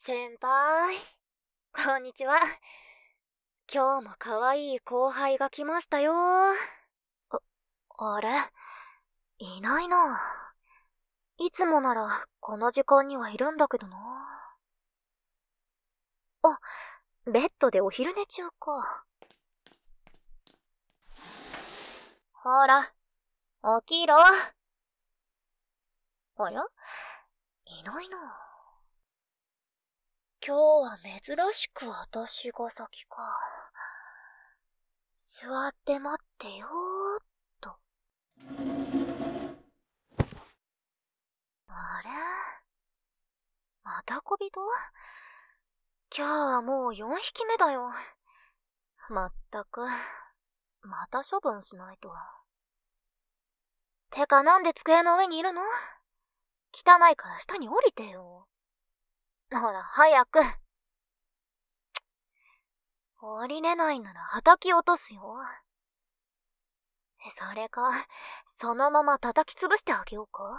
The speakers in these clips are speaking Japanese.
先輩、こんにちは。今日も可愛い後輩が来ましたよ。あれ？いないな。いつもならこの時間にはいるんだけどな。あ、ベッドでお昼寝中か。ほら、起きろ。あら？いないな。今日は珍しく私が先か。座って待ってよーっと。あれ？また小人？今日はもう4匹目だよ。まったく、また処分しないと。てかなんで机の上にいるの？汚いから下に降りてよ。ほら、早く。降りれないなら叩き落とすよ。それか、そのまま叩き潰してあげようか。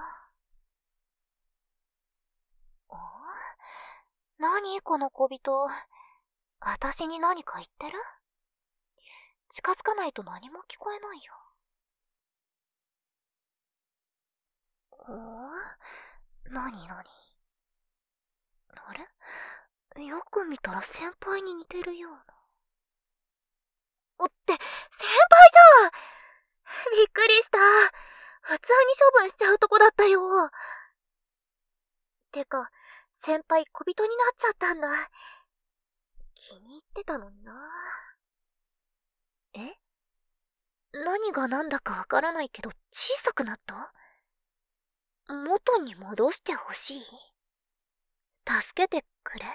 何この小人。私に何か言ってる？近づかないと何も聞こえないよ。何？あれ？よく見たら先輩に似てるような。先輩じゃん！びっくりした。普通に処分しちゃうとこだったよ。てか、先輩小人になっちゃったんだ。気に入ってたのにな。何が何だかわからないけど小さくなった？元に戻してほしい？助けてくれ？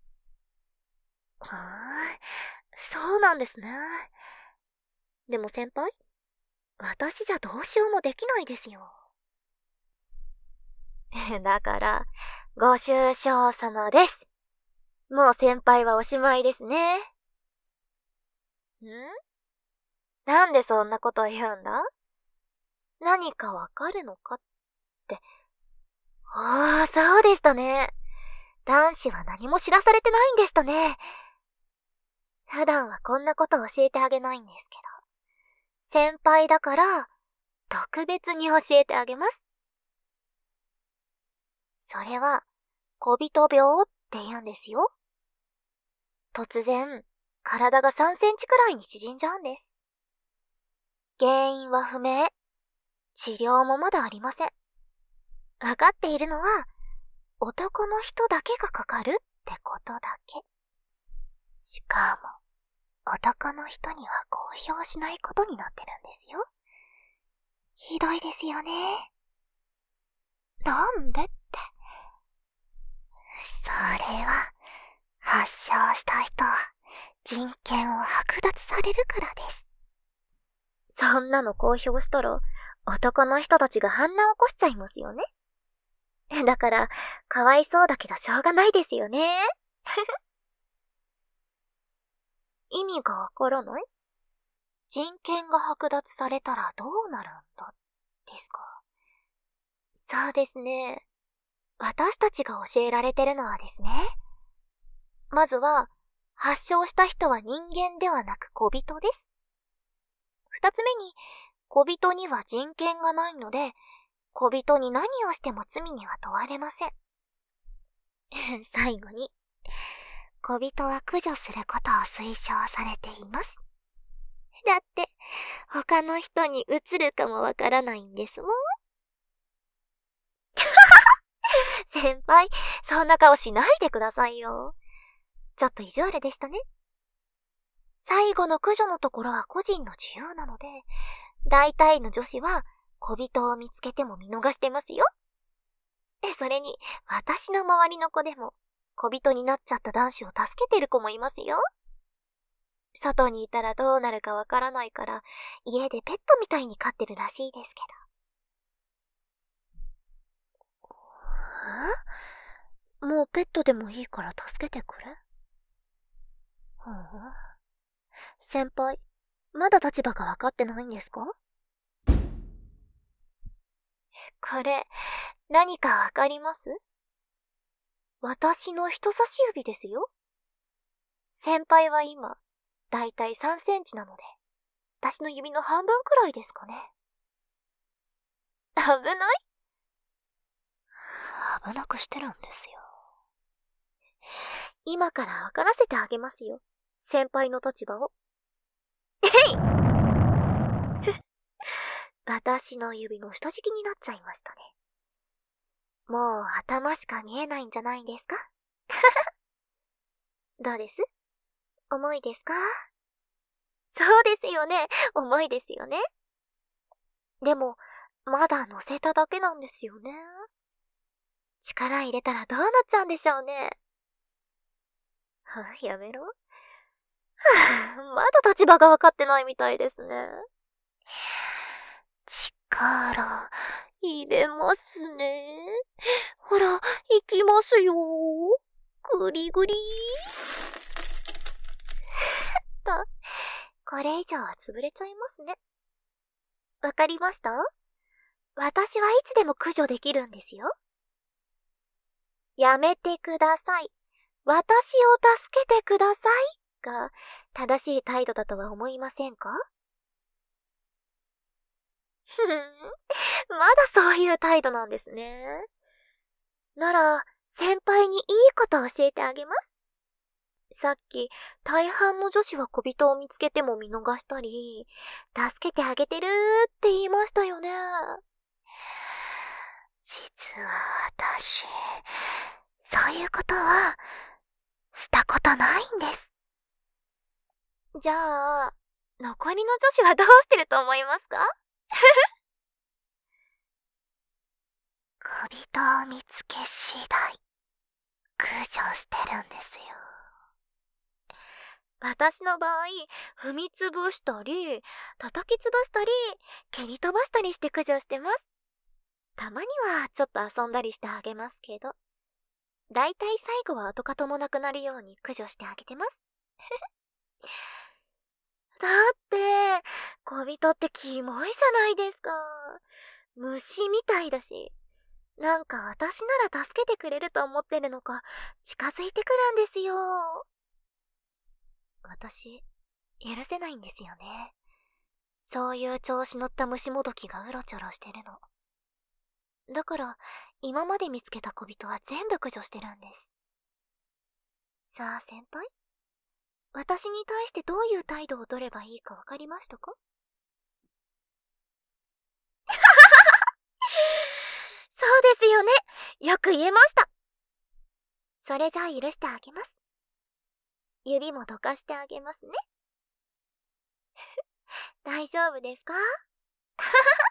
そうなんですね。でも先輩、私じゃどうしようもできないですよ。だから、ご愁傷様です。もう先輩はおしまいですね。なんでそんなこと言うんだ？何かわかるのかって。そうでしたね。男子は何も知らされてないんでしたね。普段はこんなこと教えてあげないんですけど。先輩だから、特別に教えてあげます。それは、小人病って言うんですよ。突然、体が3センチくらいに縮んじゃうんです。原因は不明。治療もまだありません。わかっているのは、男の人だけがかかるってことだけ。しかも、男の人には公表しないことになってるんですよ。ひどいですよね。なんでって。それは、発症した人は人権を剥奪されるからです。そんなの公表したら、男の人たちが反乱を起こしちゃいますよね。だから、かわいそうだけどしょうがないですよね。意味がわからない？人権が剥奪されたらどうなるんだ、ですか。そうですね。私たちが教えられてるのはですね。まずは、発症した人は人間ではなく小人です。二つ目に、小人には人権がないので、小人に何をしても罪には問われません。最後に、小人は駆除することを推奨されています。だって、他の人に移るかもわからないんですもん。先輩、そんな顔しないでくださいよ。ちょっと意地悪でしたね。最後の駆除のところは個人の自由なので、大体の女子は小人を見つけても見逃してますよ。それに、私の周りの子でも、小人になっちゃった男子を助けてる子もいますよ。外にいたらどうなるかわからないから、家でペットみたいに飼ってるらしいですけど。もうペットでもいいから助けてくれ。先輩、まだ立場がわかってないんですか？これ、何かわかります？ 私の人差し指ですよ。先輩は今、だいたい3センチなので、私の指の半分くらいですかね。危ない？危なくしてるんですよ。今から分からせてあげますよ。先輩の立場を。えい私の指の下敷きになっちゃいましたね。もう頭しか見えないんじゃないですか？どうです？重いですか？そうですよね。重いですよね。でも、まだ乗せただけなんですよね。力入れたらどうなっちゃうんでしょうね。やめろ。まだ立場が分かってないみたいですね。力、入れますね。ほら、行きますよ。ぐりぐり。と、これ以上は潰れちゃいますね。わかりました？私はいつでも駆除できるんですよ。やめてください。私を助けてくださいが正しい態度だとは思いませんか？ふん、まだそういう態度なんですね。なら、先輩にいいこと教えてあげます。さっき、大半の女子は小人を見つけても見逃したり、助けてあげてるって言いましたよね。実は私、そういうことは、したことないんです。じゃあ、残りの女子はどうしてると思いますか？小人を見つけ次第、駆除してるんですよ。私の場合、踏みつぶしたり、叩きつぶしたり、蹴り飛ばしたりして駆除してます。たまにはちょっと遊んだりしてあげますけど、だいたい最後は跡形もなくなるように駆除してあげてます。だって、小人ってキモいじゃないですか。虫みたいだし。なんか私なら助けてくれると思ってるのか、近づいてくるんですよ。私、許せないんですよね。そういう調子乗った虫もどきがうろちょろしてるの。だから、今まで見つけた小人は全部駆除してるんです。さあ先輩、私に対してどういう態度を取ればいいかわかりましたか？そうですよね。よく言えました。それじゃあ許してあげます。指もどかしてあげますね。大丈夫ですか？